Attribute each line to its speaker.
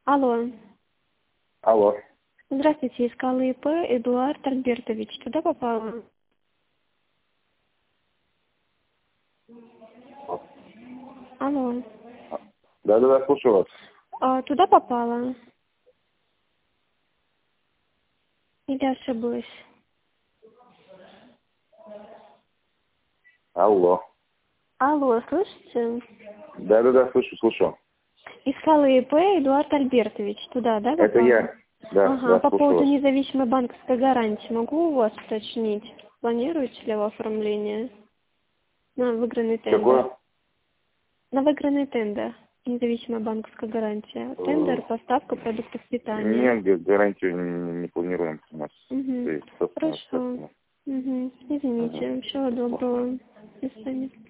Speaker 1: Алло.
Speaker 2: Алло.
Speaker 1: Здравствуйте, искала ИП Эдуард Альбертович. Туда попала? Алло.
Speaker 2: Да, слушаю вас.
Speaker 1: Туда попала? Или ошиблась?
Speaker 2: Алло.
Speaker 1: Алло, слышите?
Speaker 2: Да, слышу.
Speaker 1: Искала ИП Эдуард Альбертович. Туда, да, попала?
Speaker 2: Это я. Да,
Speaker 1: По
Speaker 2: слушаю
Speaker 1: поводу
Speaker 2: вас.
Speaker 1: независимой банковской гарантии. Могу у вас уточнить, планируете ли вы оформление на выигранный тендер?
Speaker 2: Какое?
Speaker 1: На выигранный тендер. Независимая банковская гарантия. Тендер, поставка продуктов питания.
Speaker 2: Нет, гарантию не планируем у нас.
Speaker 1: Угу.
Speaker 2: Есть собственная
Speaker 1: Хорошо.
Speaker 2: собственность.
Speaker 1: Угу. Извините. Всего доброго. До свидания.